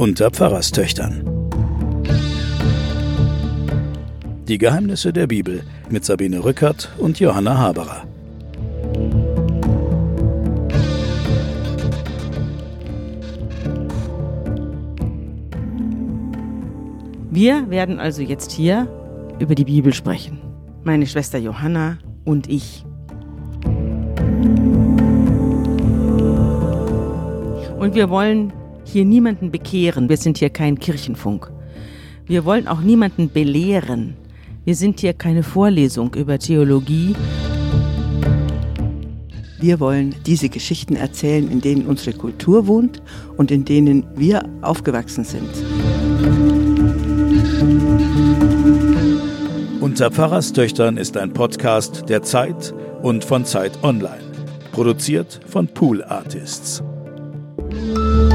unter Pfarrerstöchtern. Die Geheimnisse der Bibel mit Sabine Rückert und Johanna Haberer. Wir werden also jetzt hier über die Bibel sprechen. Meine Schwester Johanna und ich. Und wir wollen hier niemanden bekehren. Wir sind hier kein Kirchenfunk. Wir wollen auch niemanden belehren. Wir sind hier keine Vorlesung über Theologie. Wir wollen diese Geschichten erzählen, in denen unsere Kultur wohnt und in denen wir aufgewachsen sind. Unter Pfarrerstöchtern ist ein Podcast der Zeit und von Zeit Online. Produziert von Pool Artists.